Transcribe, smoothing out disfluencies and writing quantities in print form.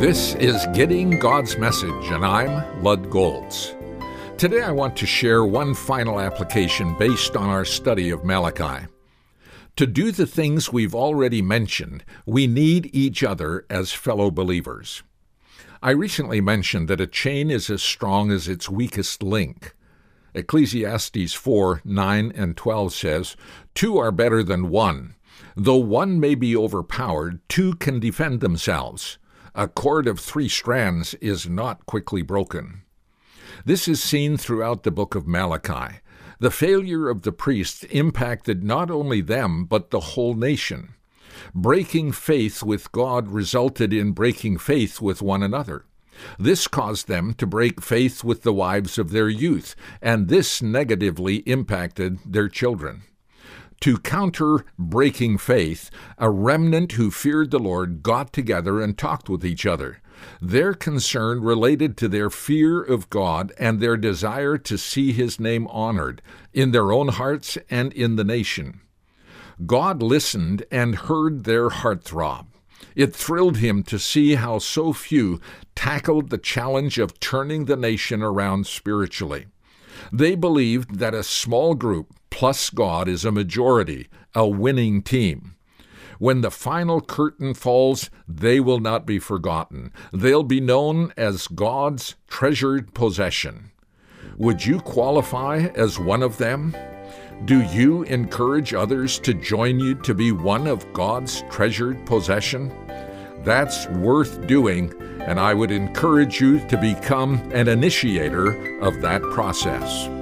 This is Getting God's Message, and I'm Lud Golds. Today I want to share one final application based on our study of Malachi. To do the things we've already mentioned, we need each other as fellow believers. I recently mentioned that a chain is as strong as its weakest link. Ecclesiastes 4:9 and 12 says, "Two are better than one. Though one may be overpowered, two can defend themselves. A cord of 3 strands is not quickly broken." This is seen throughout the book of Malachi. The failure of the priests impacted not only them, but the whole nation. Breaking faith with God resulted in breaking faith with one another. This caused them to break faith with the wives of their youth, and this negatively impacted their children. To counter breaking faith, a remnant who feared the Lord got together and talked with each other. Their concern related to their fear of God and their desire to see His name honored in their own hearts and in the nation. God listened and heard their heartthrob. It thrilled Him to see how so few tackled the challenge of turning the nation around spiritually. They believed that a small group plus God is a majority, a winning team. When the final curtain falls, they will not be forgotten. They'll be known as God's treasured possession. Would you qualify as one of them? Do you encourage others to join you to be one of God's treasured possession? That's worth doing, and I would encourage you to become an initiator of that process.